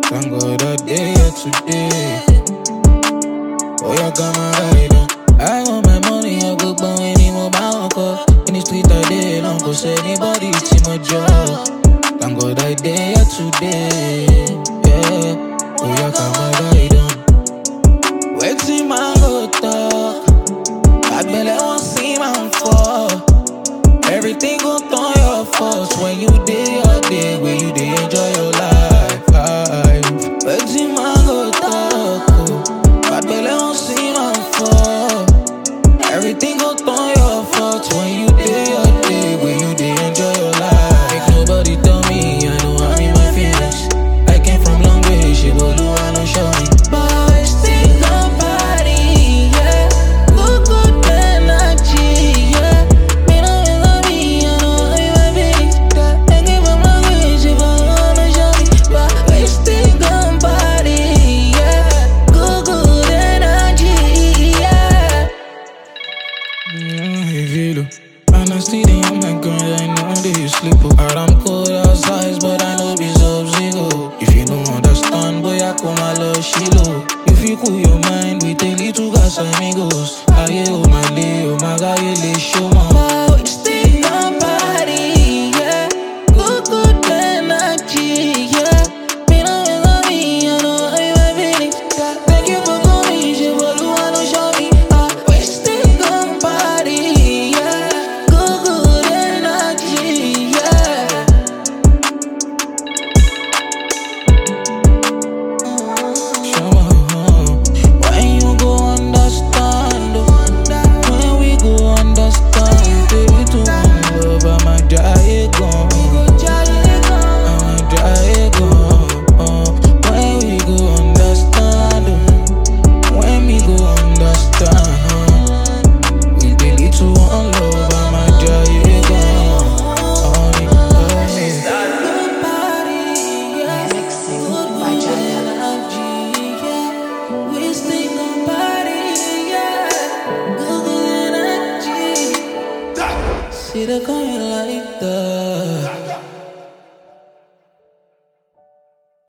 Thank God I day here today. Oh, yeah, got my ride on. I want my money, I go buy any more banco. In the street I day long, cause anybody see my job. Thank God I day here today. Yeah, oh, yeah, got my ride